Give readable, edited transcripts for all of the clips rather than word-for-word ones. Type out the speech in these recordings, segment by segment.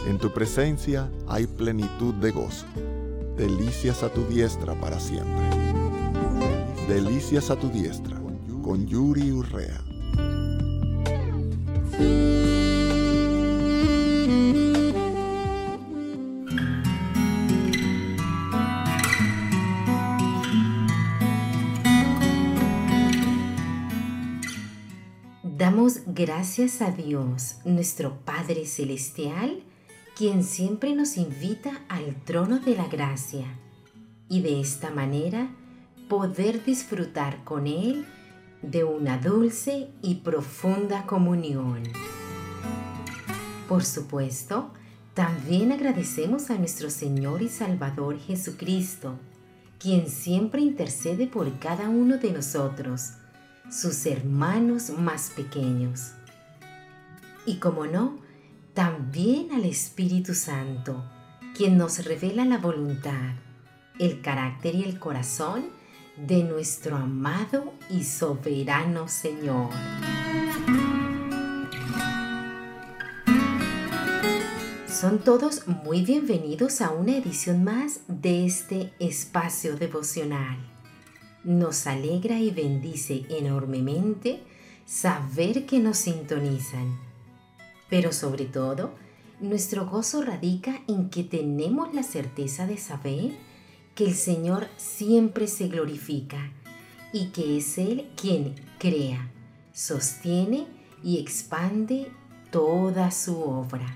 En tu presencia hay plenitud de gozo. Delicias a tu diestra para siempre. Delicias a tu diestra, con Yuri Urrea. Damos gracias a Dios, nuestro Padre Celestial, quien siempre nos invita al trono de la gracia y de esta manera poder disfrutar con Él de una dulce y profunda comunión. Por supuesto, también agradecemos a nuestro Señor y Salvador Jesucristo, quien siempre intercede por cada uno de nosotros, sus hermanos más pequeños. Y como no, también al Espíritu Santo, quien nos revela la voluntad, el carácter y el corazón de nuestro amado y soberano Señor. Son todos muy bienvenidos a una edición más de este espacio devocional. Nos alegra y bendice enormemente saber que nos sintonizan. Pero sobre todo, nuestro gozo radica en que tenemos la certeza de saber que el Señor siempre se glorifica y que es Él quien crea, sostiene y expande toda su obra.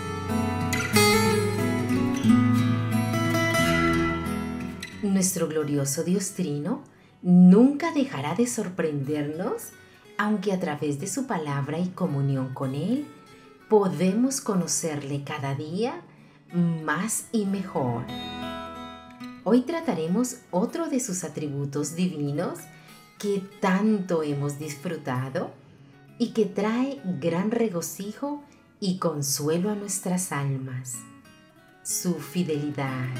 Nuestro glorioso Dios Trino nunca dejará de sorprendernos, aunque a través de su palabra y comunión con Él podemos conocerle cada día más y mejor. Hoy trataremos otro de sus atributos divinos que tanto hemos disfrutado y que trae gran regocijo y consuelo a nuestras almas: su fidelidad.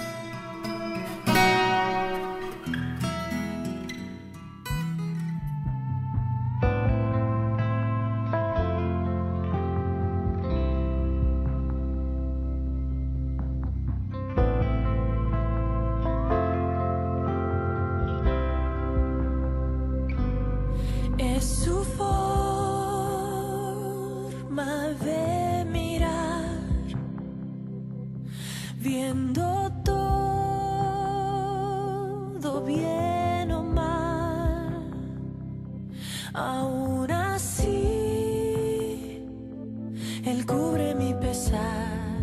Es su forma de mirar, viendo todo bien o mal. Aún así, Él cubre mi pesar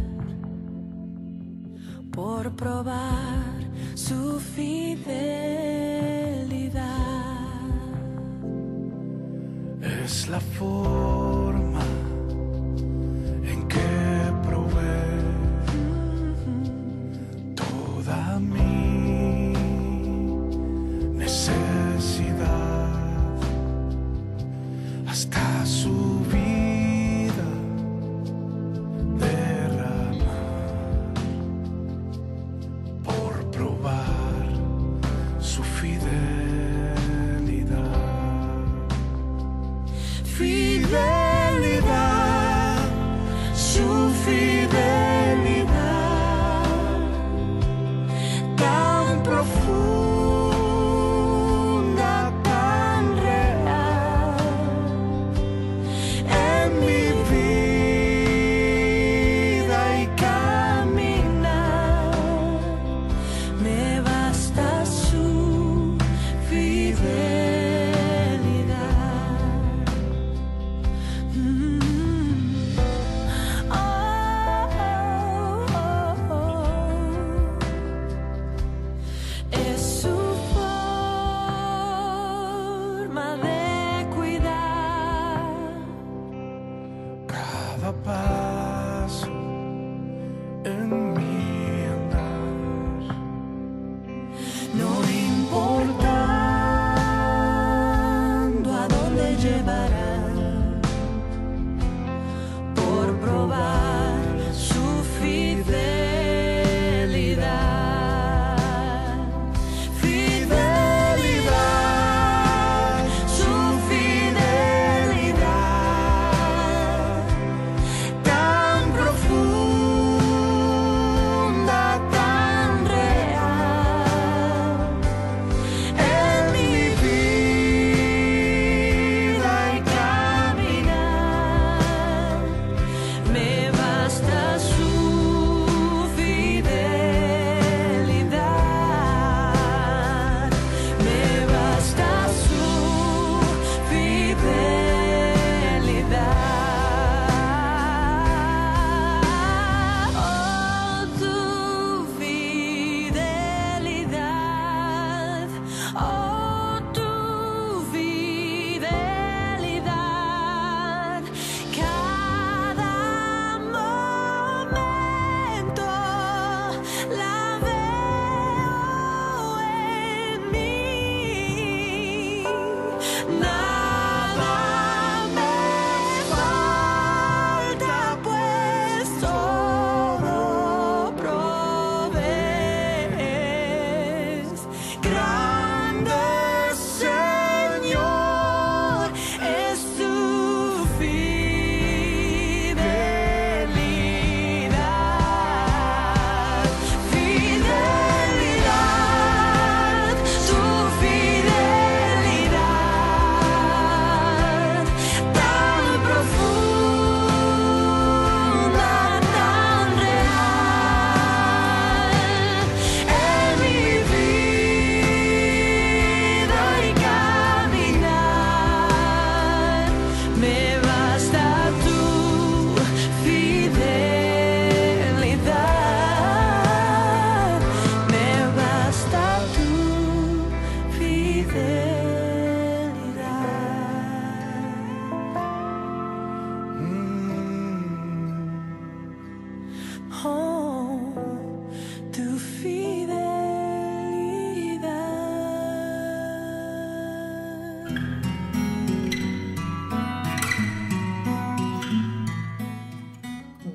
por probar su fidelidad. Es la forma en que provee toda mi necesidad, hasta su vida derramar, por probar su fidelidad. Fidelidad, su fidelidad, tan profunda, tan real, en mi vida y caminar, me basta su fidelidad. Paso en mi andar, no importando a dónde llevará, por probar su fidelidad. Fidelidad, su fidelidad.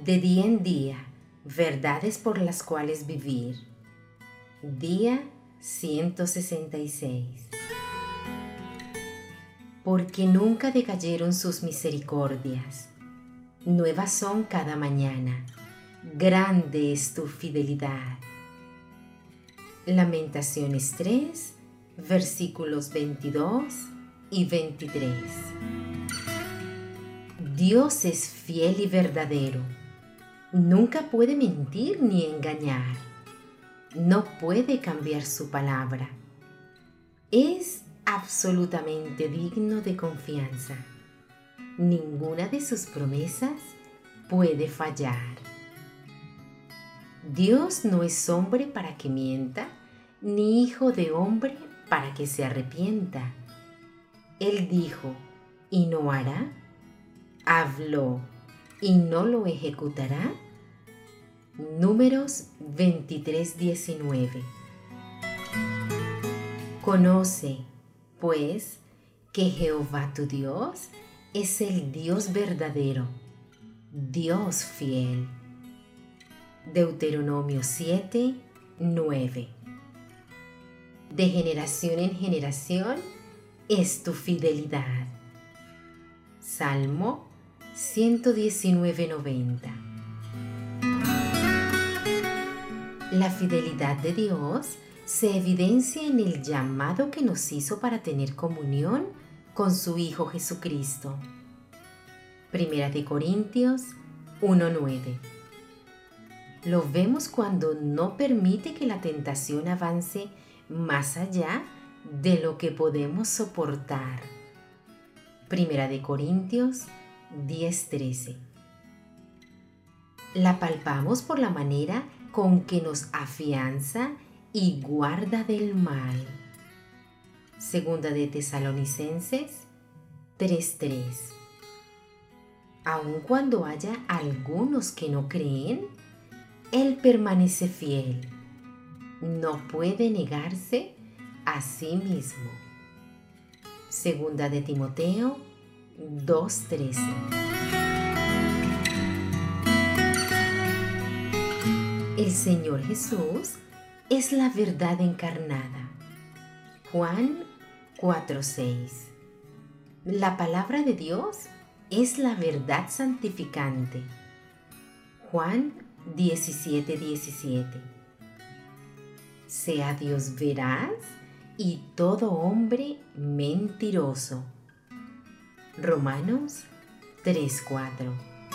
De día en día, verdades por las cuales vivir. Día 166. Porque nunca decayeron sus misericordias. Nuevas son cada mañana. Grande es tu fidelidad. Lamentaciones 3, versículos 22 y 23. Dios es fiel y verdadero. Nunca puede mentir ni engañar. No puede cambiar su palabra. Es absolutamente digno de confianza. Ninguna de sus promesas puede fallar. Dios no es hombre para que mienta, ni hijo de hombre para que se arrepienta. Él dijo, ¿y no hará? Habló, ¿y no lo ejecutará? Números 23:19. Conoce, pues, que Jehová tu Dios es el Dios verdadero, Dios fiel. Deuteronomio 7:9. De generación en generación es tu fidelidad. Salmo 119:90. La fidelidad de Dios se evidencia en el llamado que nos hizo para tener comunión con su Hijo Jesucristo. Primera de Corintios 1:9. Lo vemos cuando no permite que la tentación avance más allá de lo que podemos soportar. Primera de Corintios 10:13. La palpamos por la manera con que nos afianza y guarda del mal. Segunda de Tesalonicenses 3:3. Aun cuando haya algunos que no creen, Él permanece fiel. No puede negarse a sí mismo. Segunda de Timoteo 2:13. El Señor Jesús es la verdad encarnada. Juan 4:6. La palabra de Dios es la verdad santificante. Juan 17:17. Sea Dios veraz y todo hombre mentiroso. Romanos 3:4.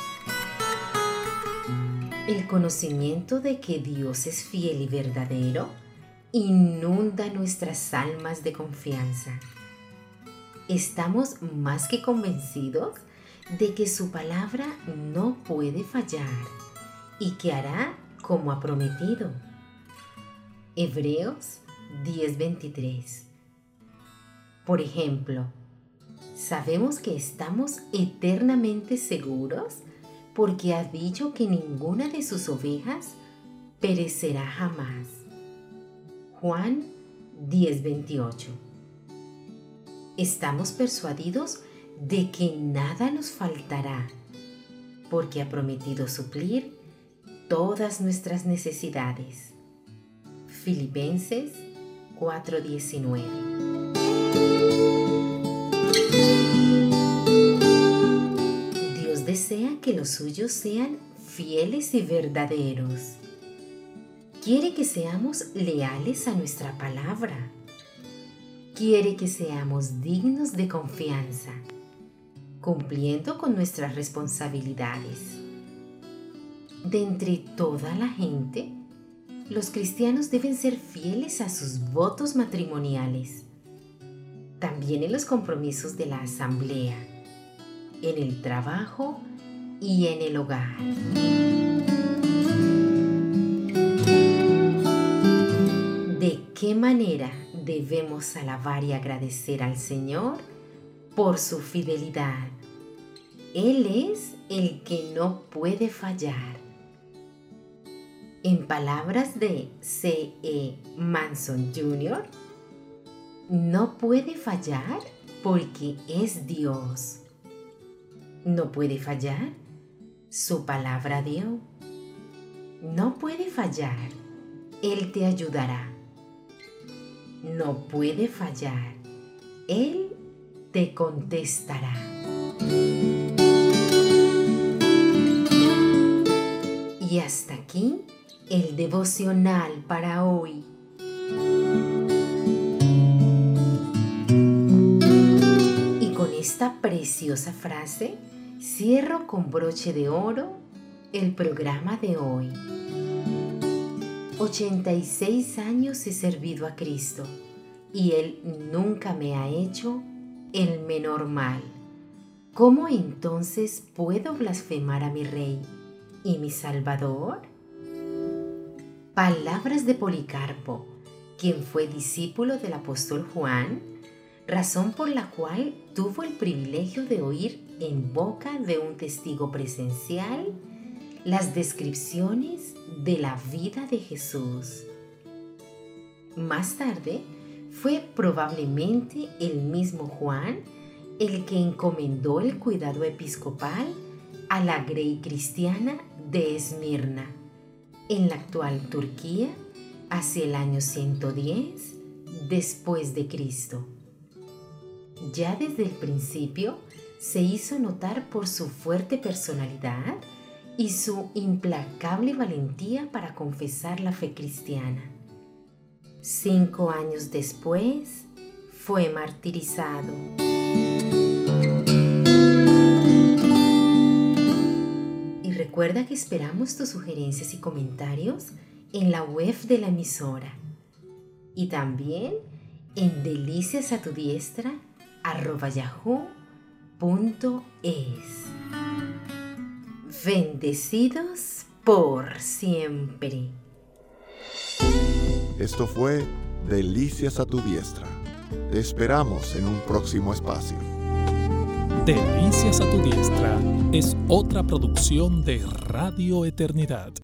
El conocimiento de que Dios es fiel y verdadero inunda nuestras almas de confianza. Estamos más que convencidos de que su palabra no puede fallar y que hará como ha prometido. Hebreos 10:23. Por ejemplo, sabemos que estamos eternamente seguros porque ha dicho que ninguna de sus ovejas perecerá jamás. Juan 10:28. Estamos persuadidos de que nada nos faltará, porque ha prometido suplir todas nuestras necesidades. Filipenses 4:19. Dios desea que los suyos sean fieles y verdaderos. Quiere que seamos leales a nuestra palabra. Quiere que seamos dignos de confianza, cumpliendo con nuestras responsabilidades. De entre toda la gente, los cristianos deben ser fieles a sus votos matrimoniales, también en los compromisos de la asamblea, en el trabajo y en el hogar. ¿De qué manera debemos alabar y agradecer al Señor por su fidelidad? Él es el que no puede fallar. En palabras de C.E. Manson Jr., no puede fallar porque es Dios. No puede fallar Su palabra dio. No puede fallar. Él te ayudará. No puede fallar. Él te contestará. Y hasta aquí el devocional para hoy. Y con esta preciosa frase cierro con broche de oro el programa de hoy. 86 años he servido a Cristo y Él nunca me ha hecho el menor mal. ¿Cómo entonces puedo blasfemar a mi Rey y mi Salvador? Palabras de Policarpo, quien fue discípulo del apóstol Juan, razón por la cual tuvo el privilegio de oír en boca de un testigo presencial las descripciones de la vida de Jesús. Más tarde, fue probablemente el mismo Juan el que encomendó el cuidado episcopal a la Grey cristiana de Esmirna, en la actual Turquía, hacia el año 110 después de Cristo. Ya desde el principio se hizo notar por su fuerte personalidad y su implacable valentía para confesar la fe cristiana. 5 años después, fue martirizado. Y recuerda que esperamos tus sugerencias y comentarios en la web de la emisora y también en deliciasatudiestra@yahoo.es. Bendecidos por siempre. Esto fue Delicias a tu diestra. Te esperamos en un próximo espacio. Delicias a tu diestra es otra producción de Radio Eternidad.